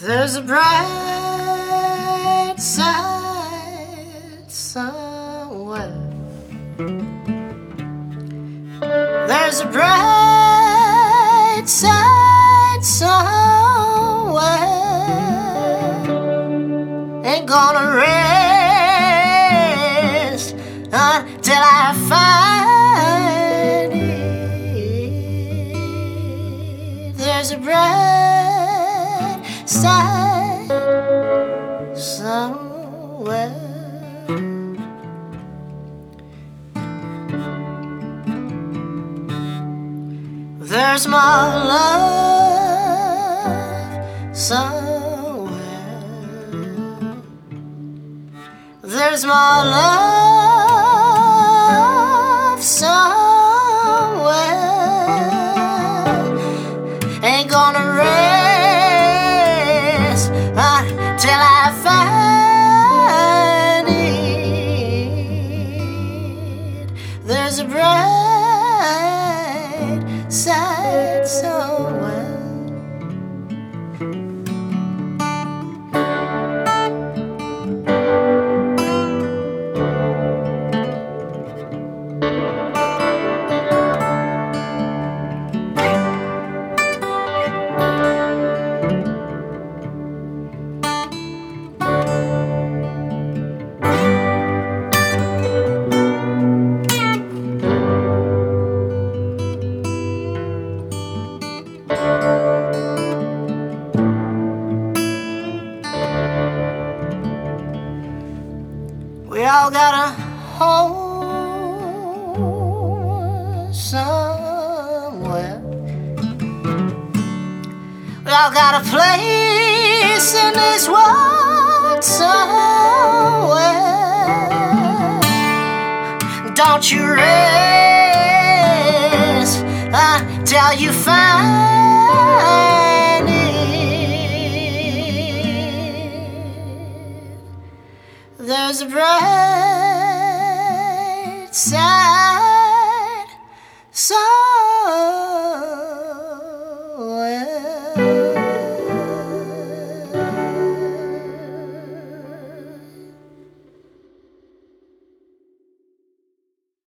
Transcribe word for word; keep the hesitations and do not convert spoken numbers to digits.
There's a bright side somewhere. There's a bright side somewhere. Ain't gonna rest until I find it. There's a bright side somewhere. There's more love somewhere. There's more love somewhere. Ain't gonna rest until I find it. There's a bright side somewhere. We all got a home somewhere. We all got a place in this world somewhere. Don't you rest until you find